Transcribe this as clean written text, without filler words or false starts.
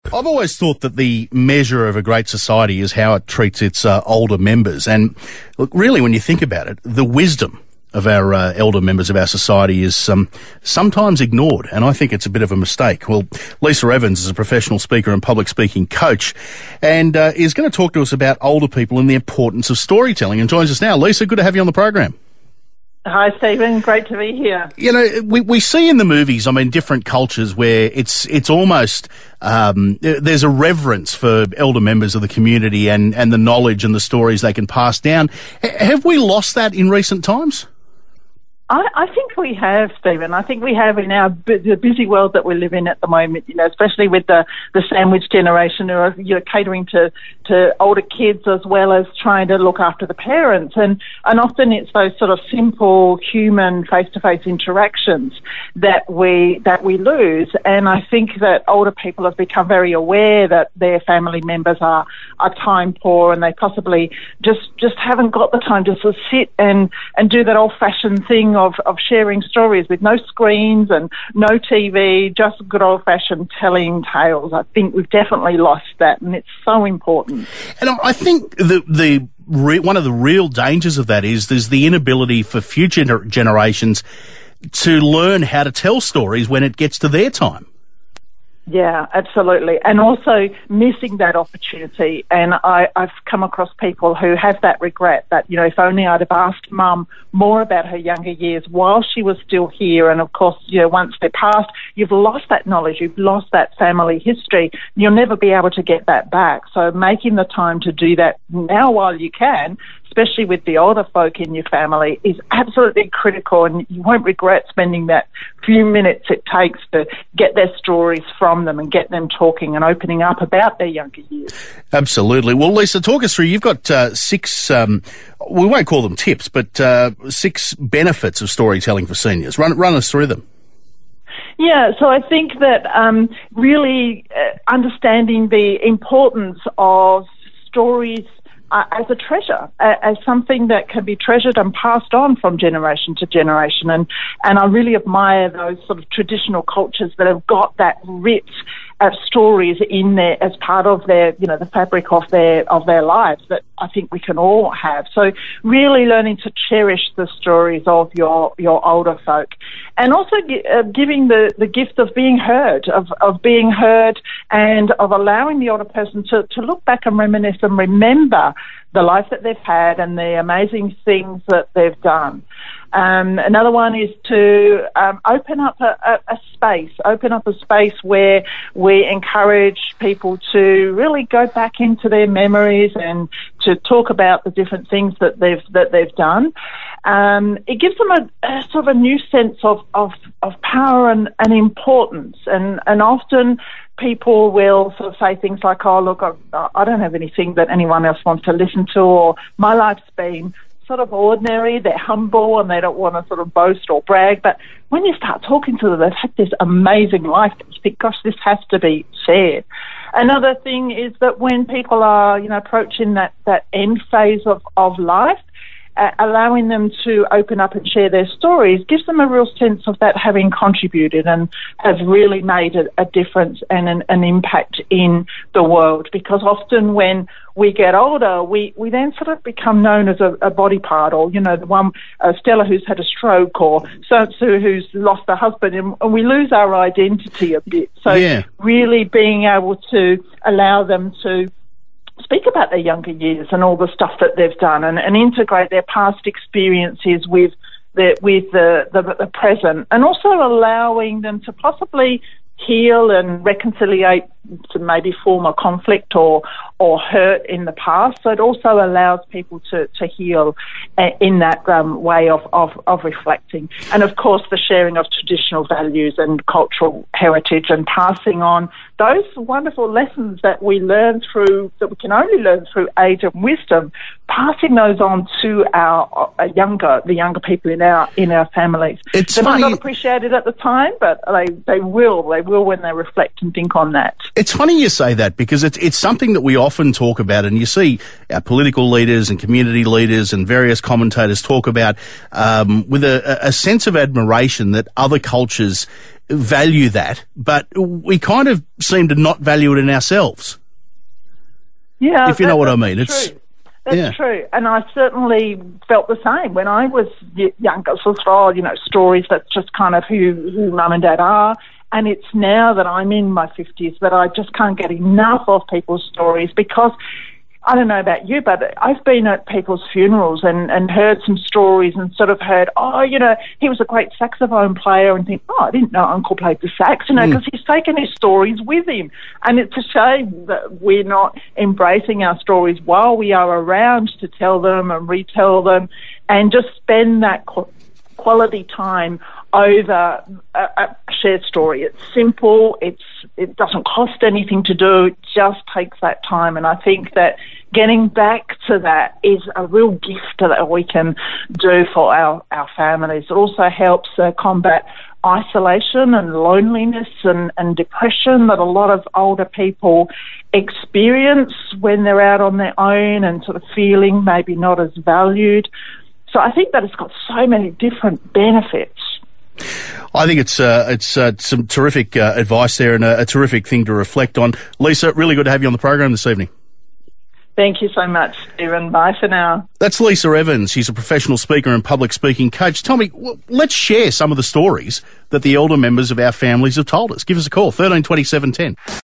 I've always thought that the measure of a great society is how it treats its older members. And look, really, when you think about it, the wisdom of our elder members of our society is sometimes ignored, and I think it's a bit of a mistake. Well, Lisa Evans is a professional speaker and public speaking coach and is going to talk to us about older people and the importance of storytelling, and joins us now. Lisa, good to have you on the program. Hi, Stephen. Great to be here. You know, we see in the movies, I mean, different cultures where it's almost there's a reverence for elder members of the community and the knowledge and the stories they can pass down. Have we lost that in recent times? I think we have, Stephen. I think we have in the busy world that we live in at the moment, you know, especially with the sandwich generation who are, you know, catering to older kids as well as trying to look after the parents. And often it's those sort of simple human face-to-face interactions that we lose. And I think that older people have become very aware that their family members are time poor, and they possibly just haven't got the time to sort of sit and do that old-fashioned thing of sharing stories with no screens and no TV, just good old-fashioned telling tales. I think we've definitely lost that, and it's so important. And I think one of the real dangers of that is there's the inability for future generations to learn how to tell stories when it gets to their time. Yeah, absolutely. And also missing that opportunity. And I've come across people who have that regret that, you know, if only I'd have asked Mum more about her younger years while she was still here. And of course, you know, once they're past, you've lost that knowledge, you've lost that family history. You'll never be able to get that back. So making the time to do that now while you can, especially with the older folk in your family, is absolutely critical, and you won't regret spending that few minutes it takes to get their stories from them and get them talking and opening up about their younger years. Absolutely. Well, Lisa, talk us through. You've got 6, we won't call them tips, but 6 benefits of storytelling for seniors. Run us through them. Yeah, so I think that really understanding the importance of stories as a treasure, as something that can be treasured and passed on from generation to generation. And I really admire those sort of traditional cultures that have got that rich stories in there as part of their, you know, the fabric of their lives that I think we can all have. So really learning to cherish the stories of your older folk, and also giving the gift of being heard, of being heard, and of allowing the older person to look back and reminisce and remember the life that they've had and the amazing things that they've done. Another one is to open up a space where we encourage people to really go back into their memories and to talk about the different things that they've done. It gives them a sort of a new sense of power and importance, and often people will sort of say things like, oh, look, I don't have anything that anyone else wants to listen to, or my life's been sort of ordinary. They're humble and they don't want to sort of boast or brag. But when you start talking to them, they've had this amazing life that you think, gosh, this has to be shared. Another thing is that when people are, you know, approaching that end phase of life, allowing them to open up and share their stories gives them a real sense of that having contributed and has really made a difference and an impact in the world. Because often when we get older, we then sort of become known as a body part, or, you know, the one, Stella who's had a stroke, or so-and-so who's lost a husband, and we lose our identity a bit. So really being able to allow them to speak about their younger years and all the stuff that they've done, and integrate their past experiences with the present, and also allowing them to possibly heal and reconciliate to maybe former conflict or hurt in the past. So it also allows people to heal in that way of reflecting. And of course the sharing of traditional values and cultural heritage, and passing on those wonderful lessons that we learn through, that we can only learn through age and wisdom, passing those on to the younger people in our families. They might not appreciate it at the time, but they will when they reflect and think on that. It's funny you say that, because it's something that we often talk about, and you see our political leaders and community leaders and various commentators talk about with a sense of admiration that other cultures value that, but we kind of seem to not value it in ourselves. Yeah, if you know what I mean. It's true. That's true. And I certainly felt the same when I was younger. So, stories, that's just kind of who mum and dad are. And it's now that I'm in my 50s that I just can't get enough of people's stories, because I don't know about you, but I've been at people's funerals and heard some stories and sort of heard, he was a great saxophone player, and think, I didn't know Uncle played the sax, because he's taken his stories with him. And it's a shame that we're not embracing our stories while we are around to tell them and retell them, and just spend that quality time over a shared story. It's simple, it doesn't cost anything to do, it just takes that time. And I think that getting back to that is a real gift that we can do for our families. It also helps combat isolation and loneliness and depression that a lot of older people experience when they're out on their own and sort of feeling maybe not as valued. So I think that it's got so many different benefits. I think it's some terrific advice there, and a terrific thing to reflect on. Lisa, really good to have you on the program this evening. Thank you so much, Stephen. Bye for now. That's Lisa Evans. She's a professional speaker and public speaking coach. Tell me, let's share some of the stories that the elder members of our families have told us. Give us a call, 13 27 10.